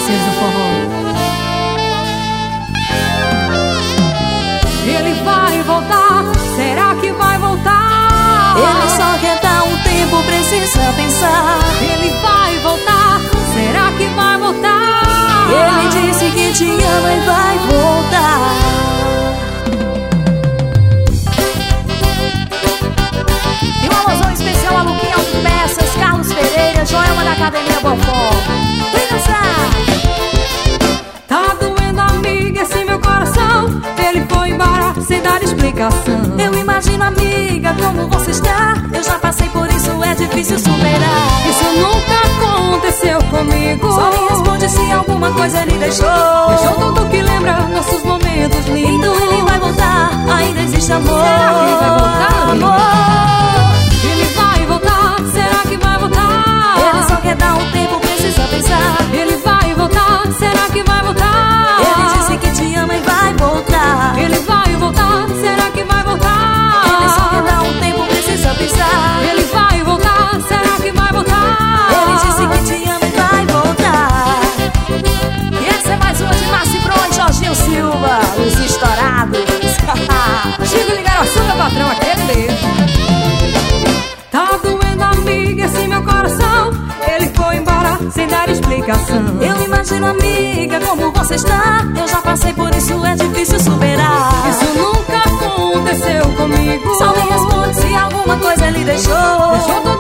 Princesa do Forró. Ele vai voltar, será que vai voltar? Ele só quer dar um tempo, precisa pensar. Ele vai voltar, será que vai voltar? Ele disse que te ama e vai voltar. E um alôzão especial a Luquinha Autopeças, Carlos Pereira, Joelma da Academia Bofó. Vem dançar! Tá doendo, amiga, esse meu coração. Ele foi embora sem dar explicação. Eu imagino, amiga, como você está. Eu já passei por isso, é difícil superar. Isso nunca aconteceu comigo. Só me responde se alguma coisa ele deixou. Deixou tudo que lembra nossos momentos lindos. Então ele vai voltar, ainda existe amor. Será que ele vai voltar, amiga? Amor. Ele vai voltar, será que vai voltar? Ele só quer dar um tempo, precisa pensar. Ele vai voltar, será que vai voltar? Ele disse que te ama e vai voltar. Ele vai voltar, será que vai voltar? Ele só quer dar um tempo, precisa pensar. Ele vai voltar, será que vai voltar? Ele disse que te ama e vai voltar. E essa é mais uma de Márcio Bron e Jorginho Silva, os estourados. Chico Ligaraçu, meu patrão, aquele mesmo. Tá doendo, amiga, esse meu coração. Ele foi embora sem dar explicação. Eu imagino, amiga, como você está. Eu já passei por isso, é difícil superar. Isso nunca aconteceu comigo. Só me responde se alguma coisa ele deixou. Deixou tudo